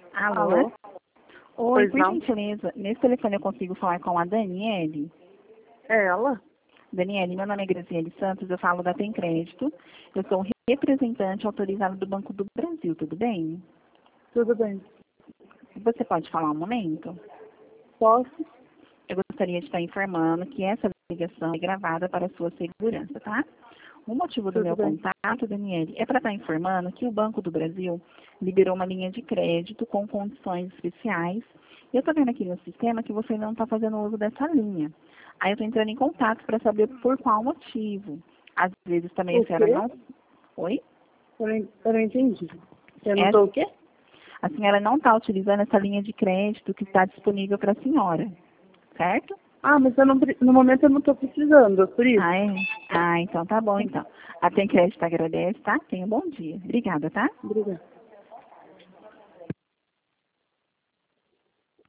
Alô? Alô? Oi, Pois por não? gentileza, nesse telefone eu consigo falar com a Daniele? É ela? Daniele, meu nome é Graziele Santos, eu falo da Tem Crédito. Eu sou representante autorizado do Banco do Brasil, tudo bem? Tudo bem. Você pode falar um momento? Posso? Eu gostaria de estar informando que essa ligação é gravada para sua segurança, tá? O motivo do Tudo meu bem. contato, Daniele, é para estar informando que o Banco do Brasil liberou uma linha de crédito com condições especiais. E eu estou vendo aqui no sistema que você não está fazendo uso dessa linha. Aí eu estou entrando em contato para saber por qual motivo. Às vezes também a O senhora quê? não... Oi? Eu não entendi. Eu não É, tô o quê? a senhora não está utilizando essa linha de crédito que está disponível para a senhora, certo? Ah, mas no momento eu não tô precisando, por isso. Ah, é? Ah, então tá bom, então. A Tem Crédito agradece, tá? Tenha um bom dia. Obrigada, tá? Obrigada.